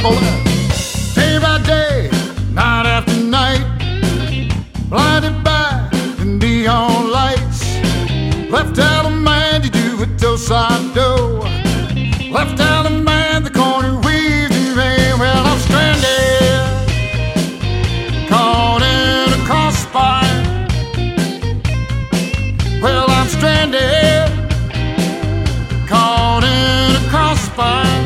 traveling day by day, night after night, blinded by the neon lights. Left out a man to do a Dos Sado. Left out a man the corner weaves the rain. Well, I'm stranded, caught in a crossfire. Well, I'm stranded, caught in a crossfire.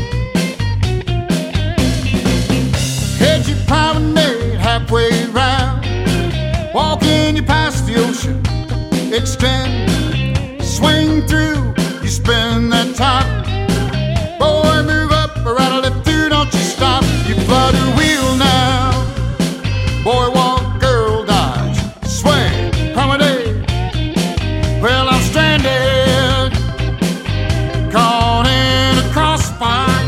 Head your promenade halfway round, walking you past the ocean, extend, swing through, you spin that top. Boy, move up, rattle it through, don't you stop. You flutter wheel now. Boy, walk, girl, dodge, swing, promenade. Well, I'm stranded, caught in a crossfire.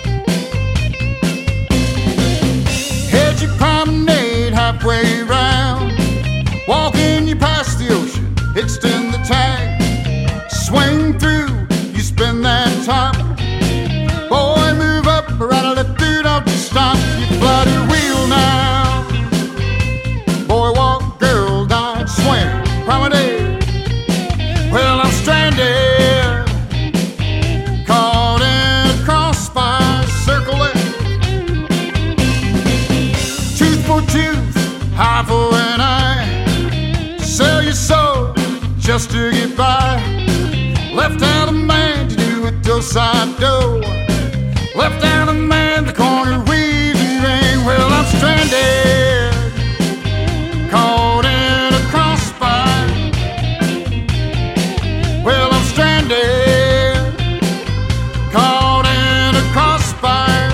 Head your promenade halfway round, walking you past the ocean, extend the tag, swing through, you spin that top. Boy, move up, rattle it through, don't you stop. You flutter wheel now. Boy, walk, girl, dodge, swing, promenade. Well, I'm stranded, caught in a crossfire. Circle it, tooth for tooth, eye for an eye. Sell your soul just to get by. Left out a man to do a Dos Sado. Left out a man the corner weaves the rain. Well, I'm stranded, caught in a crossfire. Well, I'm stranded, caught in a crossfire.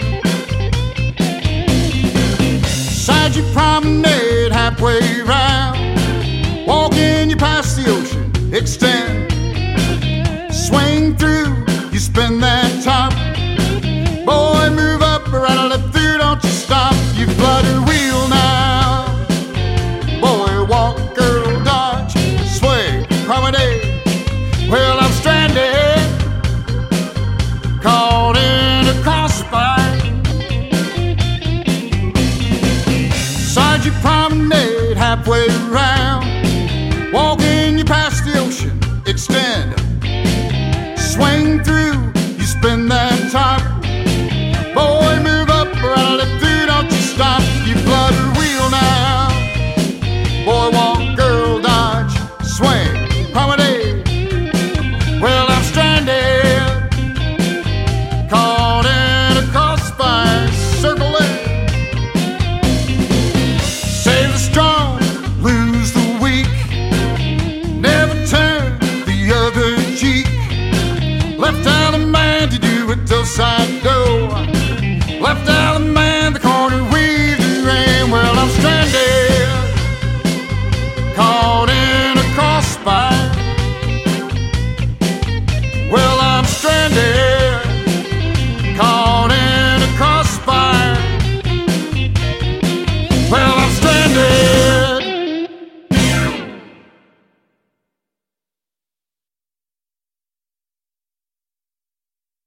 Side your promenade halfway round, walking you past the ocean, extend,